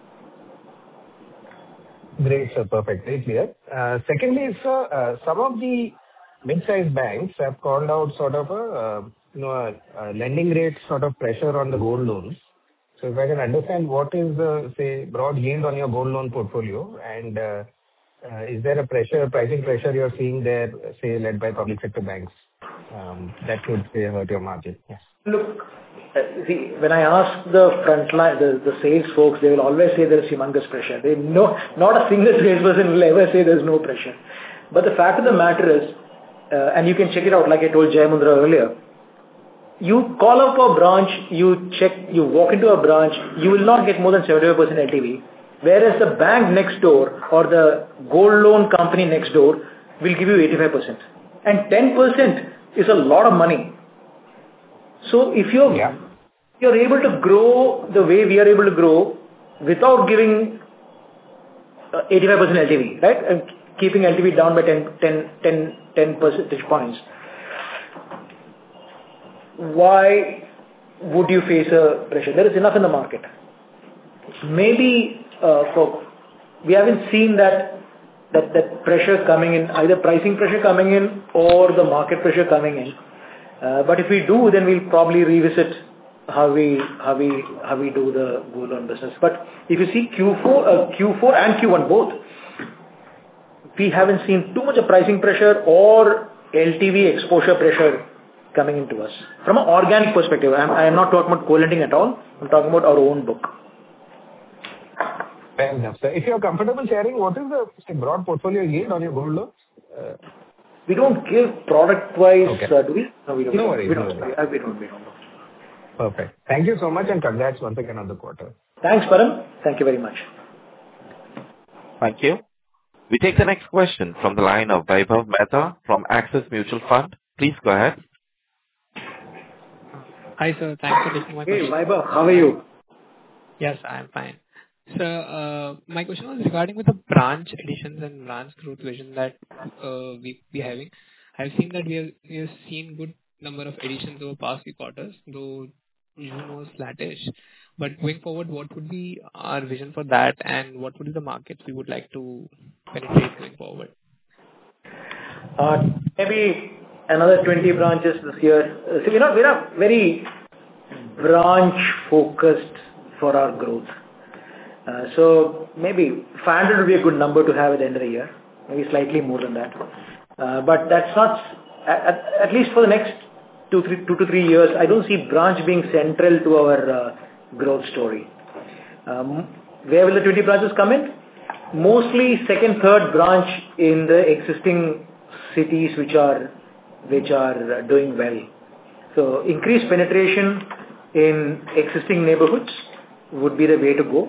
Great, sir. Perfect. Very clear. Secondly, sir, some of the mid-sized banks have called out sort of a lending rate sort of pressure on the gold loans. So if I can understand, what is the, say, broad yield on your gold loan portfolio, and is there a pricing pressure you're seeing there, say, led by public sector banks that could, say, hurt your margin? Yes. Look, see, when I ask the frontline, the sales folks, they will always say there is humongous pressure. Not a single salesperson will ever say there is no pressure. But the fact of the matter is, and you can check it out, like I told Jai Mundra earlier, you call up a branch, you walk into a branch, you will not get more than 75% LTV, whereas the bank next door or the gold loan company next door will give you 85%. And 10% is a lot of money. So if you're able to grow the way we are able to grow without giving 85% LTV, right, and keeping LTV down by 10 percentage points, why would you face a pressure? There is enough in the market. Maybe we haven't seen that pressure coming in, either pricing pressure coming in or the market pressure coming in. But if we do, then we'll probably revisit how we do the gold loan business. But if you see Q4 and Q1 both, we haven't seen too much of pricing pressure or LTV exposure pressure coming into us. From an organic perspective, I am not talking about co-lending at all. I'm talking about our own book. Fair enough, sir. If you're comfortable sharing, what is the broad portfolio yield on your gold loans? We don't give product-wise, Okay. do we? No, we don't. No worries. We No don't. worries. We don't. Perfect. Thank you so much, and congrats once again on the quarter. Thanks, Param. Thank you very much. Thank you. We take the next question from the line of Vaibhav Mehta from Axis Mutual Fund. Please go ahead. Hi, sir. Thanks for taking my question. Hey, Vaibhav, how are you? Yes, I'm fine. So, my question was regarding with the branch additions and branch growth vision that we having. I've seen that we have seen good number of additions over past few quarters, though June was flattish. But going forward, what would be our vision for that, and what would be the markets we would like to penetrate going forward? Maybe another 20 branches this year. So we're not very branch focused for our growth. So maybe 500 would be a good number to have at the end of the year. Maybe slightly more than that. But that's not, at least for the next 2 to 3 years, I don't see branch being central to our growth story. Where will the 20 branches come in? Mostly second, third branch in the existing cities which are doing well. So increased penetration in existing neighborhoods would be the way to go.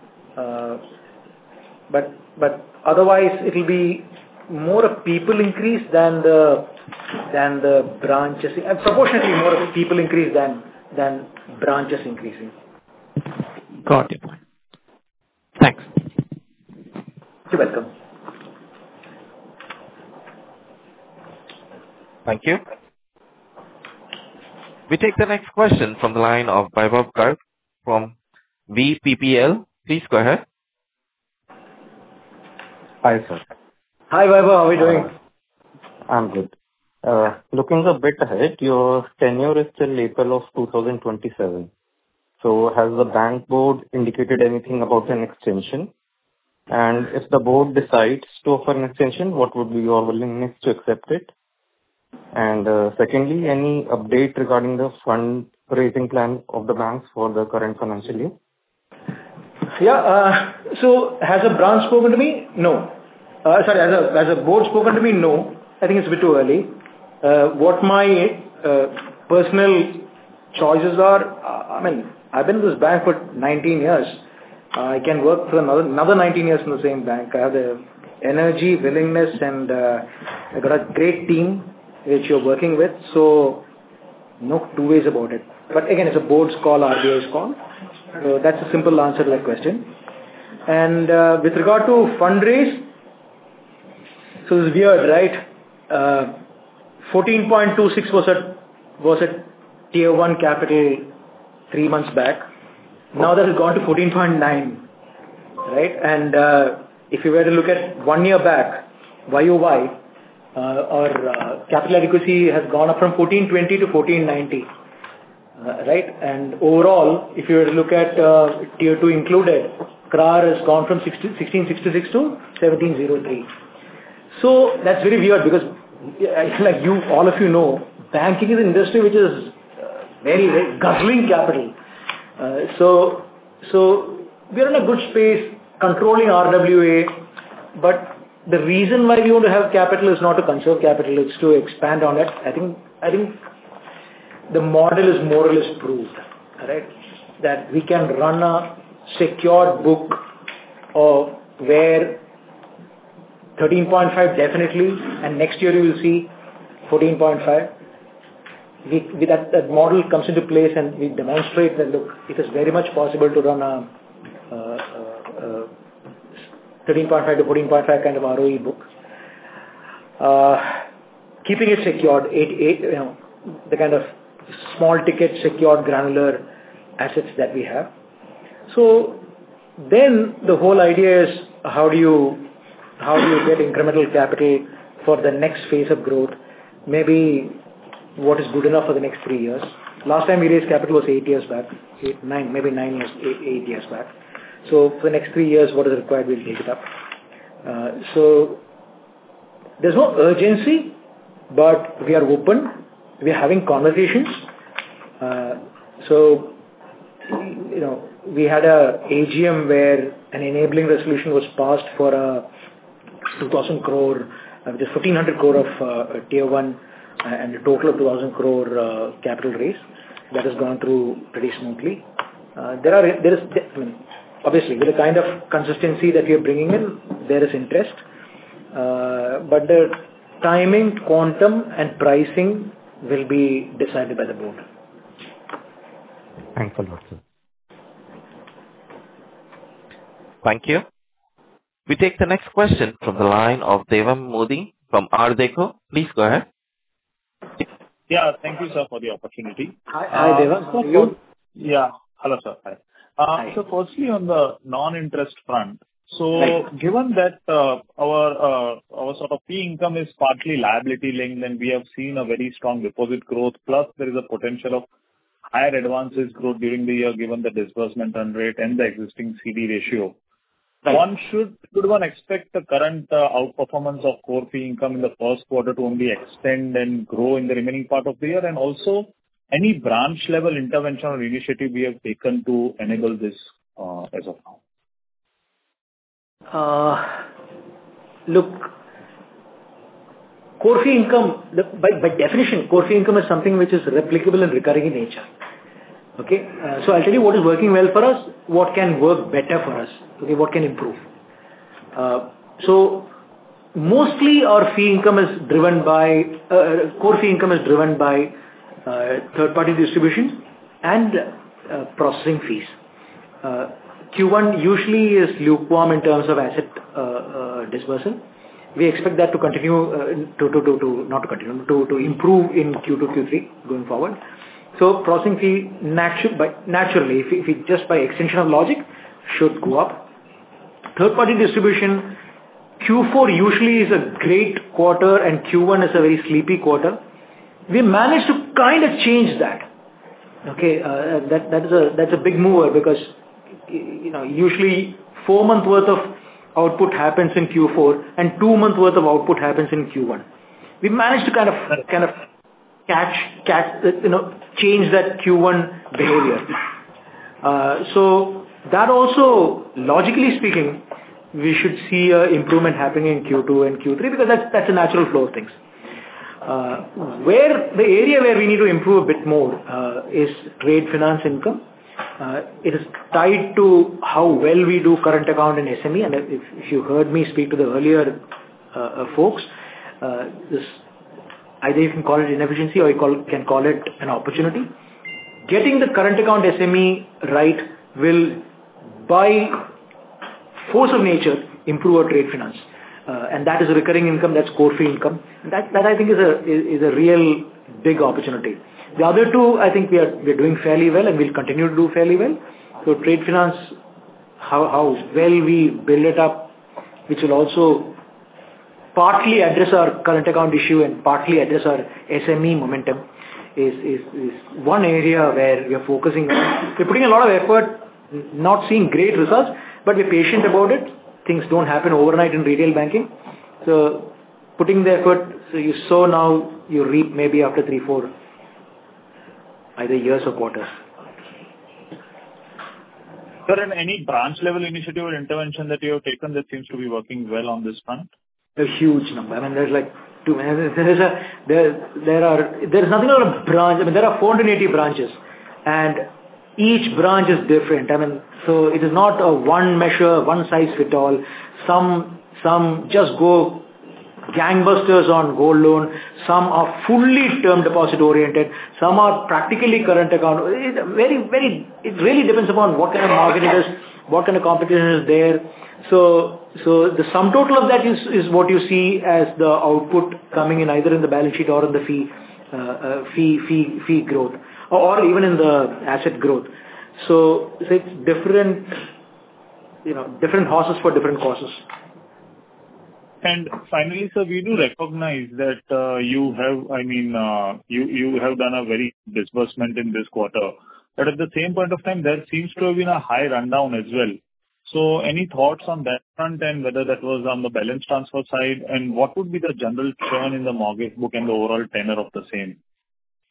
But otherwise, it will be more a people increase than the branches. Proportionately more of people increase than branches increasing. Got it. Thanks. You're welcome. Thank you. We take the next question from the line of Vaibhav Garg from VPPL. Please go ahead. Hi, sir. Hi, Vaibhav. How are you doing? I'm good. Looking a bit ahead, your tenure is till April of 2027. So has the bank board indicated anything about an extension? And if the board decides to offer an extension, what would be your willingness to accept it? And secondly, any update regarding the fundraising plan of the banks for the current financial year? Yeah. So has a branch spoken to me? No. Sorry, has a board spoken to me? No. I think it's a bit too early. What my personal choices are, I mean, I've been in this bank for 19 years. I can work for another 19 years in the same bank. I have the energy, willingness, and I've got a great team which you're working with. So no two ways about it. But again, it's a board's call, RBI's call. So that's a simple answer to that question. And with regard to fundraise, so it's weird, right? 14.26 was a tier 1 capital 3 months back. Now that has gone to 14.9, right? And if you were to look at 1 year back, YOY, our capital adequacy has gone up from 1420 to 1490, right? And overall, if you were to look at tier 2 included, CRAR has gone from 1666 to 1703. So that's very weird because, like you, all of you know, banking is an industry which is very, very guzzling capital. So we are in a good space controlling RWA, but the reason why we want to have capital is not to conserve capital, it's to expand on it. I think the model is more or less proved, right? That we can run a secured book of where 13.5 definitely, and next year you will see 14.5. That model comes into place and we demonstrate that, look, it is very much possible to run a 13.5 to 14.5 kind of ROE book. Keeping it secured, the kind of small ticket secured granular assets that we have. So then the whole idea is how do you get incremental capital for the next phase of growth? Maybe what is good enough for the next 3 years. Last time we raised capital was 8 years back, 8 years back. So for the next 3 years, what is required, we'll take it up. So there's no urgency, but we are open. We are having conversations. So, we had a AGM where an enabling resolution was passed for a 2,000 crore, which is 1,500 crore of Tier 1 and a total of 2,000 crore capital raise. That has gone through pretty smoothly. Obviously, with the kind of consistency that we are bringing in, there is interest. But the timing, quantum and pricing will be decided by the board. Thanks a lot, sir. Thank you. We take the next question from the line of Devam Modi from Ardeko. Please go ahead. Yeah, thank you, sir, for the opportunity. Hi, Devam. Yeah. Hello, sir. Hi. So firstly, on the non-interest front, given that our sort of fee income is partly liability linked, and we have seen a very strong deposit growth, plus there is a potential of higher advances growth during the year, given the disbursement run rate and the existing CD ratio. Should one expect the current outperformance of core fee income in the first quarter to only extend and grow in the remaining part of the year? And also, any branch level intervention or initiative we have taken to enable this as of now? Look, core fee income, by definition, core fee income is something which is replicable and recurring in nature. Okay, so I'll tell you what is working well for us, what can work better for us, okay, what can improve. So mostly our fee income is driven by, core fee income is driven by third-party distribution and processing fees. Q1 usually is lukewarm in terms of asset disbursal. We expect that to continue, to improve in Q2, Q3 going forward. So processing fee naturally, if it just by extension of logic, should go up. Third-party distribution, Q4 usually is a great quarter and Q1 is a very sleepy quarter. We managed to kind of change that. Okay, that's a big mover because usually 4 months worth of output happens in Q4 and 2 months worth of output happens in Q1. We managed to kind of change that Q1 behavior. So that also, logically speaking, we should see an improvement happening in Q2 and Q3 because that's a natural flow of things. Where the area where we need to improve a bit more is trade finance income. It is tied to how well we do current account and SME, and if you heard me speak to the earlier folks, this either you can call it inefficiency or you can call it an opportunity. Getting the current account SME right will, by force of nature, improve our trade finance. And that is recurring income, that's core fee income. That I think is a real big opportunity. The other two, I think we're doing fairly well and we'll continue to do fairly well. So trade finance, how well we build it up, which will also partly address our current account issue and partly address our SME momentum, is one area where we are focusing on. We're putting a lot of effort, not seeing great results, but we're patient about it. Things don't happen overnight in retail banking. So putting the effort, so you sow now, you reap maybe after 3-4 either years or quarters. Sir, and any branch level initiative or intervention that you have taken that seems to be working well on this front? A huge number. I mean, there's like there's nothing like a branch. I mean, there are 480 branches and each branch is different. I mean, so it is not a one measure, one size fit all. Some just go gangbusters on gold loan. Some are fully term deposit oriented. Some are practically current account. It really depends upon what kind of market it is, what kind of competition is there. So the sum total of that is what you see as the output coming in either in the balance sheet or in the fee growth or even in the asset growth. So it's different, different horses for different causes. And finally, sir, we do recognize that you have done a very disbursement in this quarter. But at the same point of time, there seems to have been a high rundown as well. So any thoughts on that front and whether that was on the balance transfer side, and what would be the general churn in the mortgage book and the overall tenor of the same?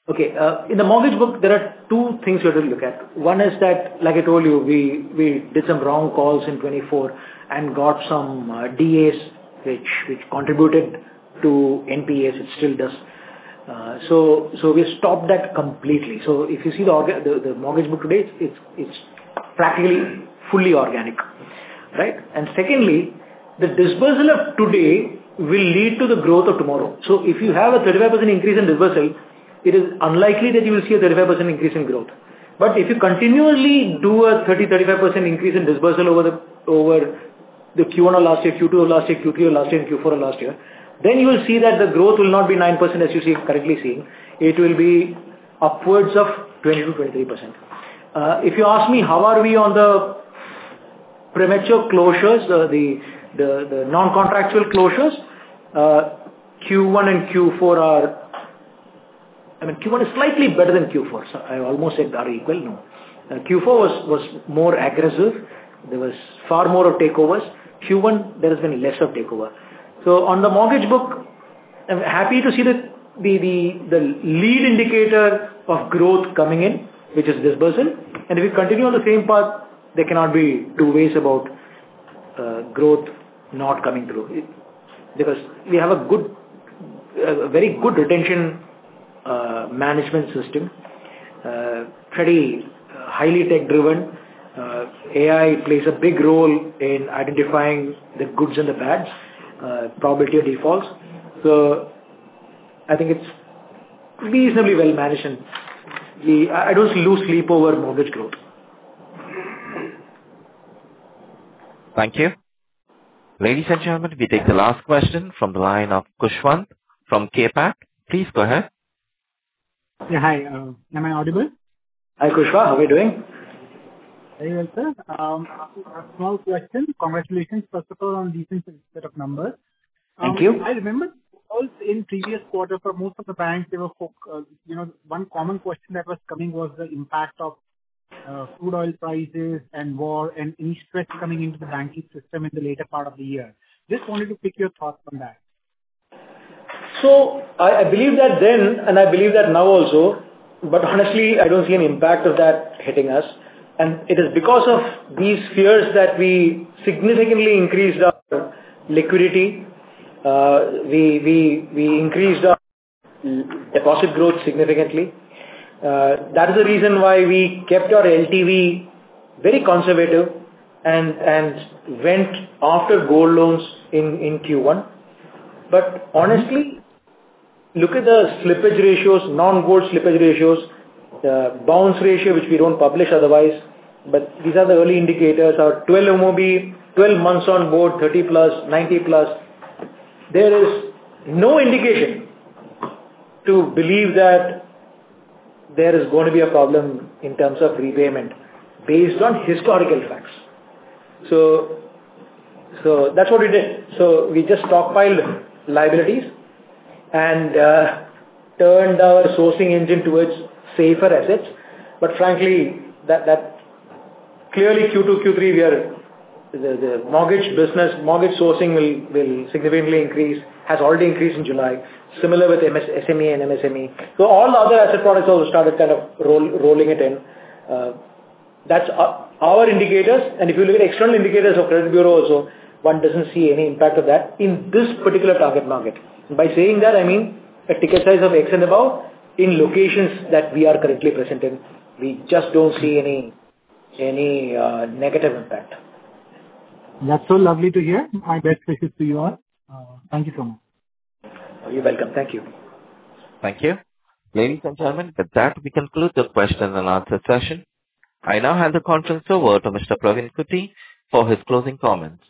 Okay. In the mortgage book, there are two things you have to look at. One is that, like I told you, we did some wrong calls in 24 and got some DAs which contributed to NPAs. It still does. So we stopped that completely. So if you see the mortgage book today, it's practically fully organic, right? And secondly, the disbursal of today will lead to the growth of tomorrow. So if you have a 35% increase in disbursal, it is unlikely that you will see a 35% increase in growth. But if you continuously do a 30-35% increase in disbursal over the Q1 of last year, Q2 of last year, Q3 of last year, and Q4 of last year, then you will see that the growth will not be 9% as you see currently seeing. It will be upwards of 20 to 23%. If you ask me, how are we on the premature closures, the non-contractual closures, Q1 and Q4 are, Q1 is slightly better than Q4. So I almost said are equal. No. Q4 was more aggressive. There was far more of takeovers. Q1, there has been less of takeover. So on the mortgage book, I'm happy to see that the lead indicator of growth coming in, which is disbursal. And if we continue on the same path, there cannot be two ways about growth not coming through. Because we have a very good retention management system, pretty highly tech driven. AI plays a big role in identifying the goods and the bads, probability of defaults. So I think it's reasonably well managed, and I don't lose sleep over mortgage growth. Thank you. Ladies and gentlemen, we take the last question from the line of Kushwant from KPAC. Please go ahead. Yeah, hi. Am I audible? Hi, Kushwa. How are you doing? Very well, sir. A small question. Congratulations, first of all, on decent set of numbers. Thank you. I remember also in previous quarter for most of the banks, they were, one common question that was coming was the impact of crude oil prices and war and any stress coming into the banking system in the later part of the year. Just wanted to pick your thoughts on that. So I believe that then, and I believe that now also, but honestly, I don't see an impact of that hitting us. And it is because of these fears that we significantly increased our liquidity. We increased our deposit growth significantly. That is the reason why we kept our LTV very conservative and went after gold loans in Q1. But honestly, look at the slippage ratios, non-gold slippage ratios, the bounce ratio, which we don't publish otherwise, but these are the early indicators. Our 12 MOB, 12 months on board, 30 plus, 90 plus. There is no indication to believe that there is going to be a problem in terms of repayment based on historical facts. So that's what we did. So we just stockpiled liabilities and turned our sourcing engine towards safer assets. But frankly, that clearly Q2, Q3, the mortgage business, mortgage sourcing will significantly increase, has already increased in July. Similar with SME and MSME. So all the other asset products also started kind of rolling it in. That's our indicators. And if you look at external indicators of Credit Bureau also, one doesn't see any impact of that in this particular target market. By saying that, I mean a ticket size of X and above in locations that we are currently present in. We just don't see any negative impact. That's so lovely to hear. My best wishes to you all. Thank you so much. You're welcome. Thank you. Thank you. Ladies and gentlemen, with that, we conclude the question and answer session. I now hand the conference over to Mr. Praveen Kutty for his closing comments.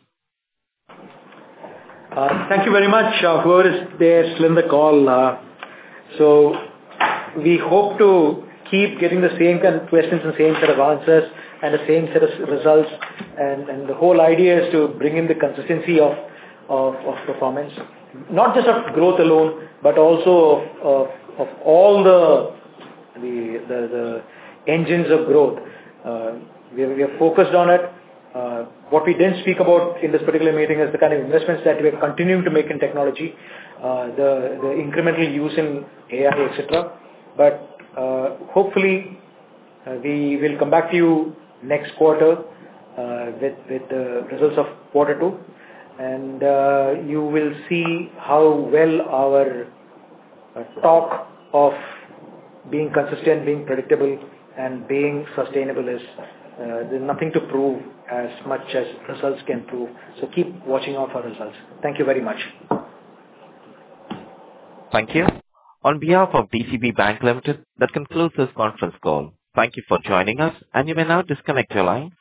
Thank you very much, whoever is there still in the call. So we hope to keep getting the same kind of questions and same set of answers and the same set of results. And the whole idea is to bring in the consistency of performance, not just of growth alone, but also of all the engines of growth. We are focused on it. What we didn't speak about in this particular meeting is the kind of investments that we are continuing to make in technology, the incremental use in AI, etc. But Hopefully, we will come back to you next quarter with the results of quarter two, and you will see how well our talk of being consistent, being predictable, and being sustainable is. There's nothing to prove as much as results can prove. So keep watching out for results. Thank you very much. Thank you. On behalf of DCB Bank Limited, that concludes this conference call. Thank you for joining us, and you may now disconnect your line.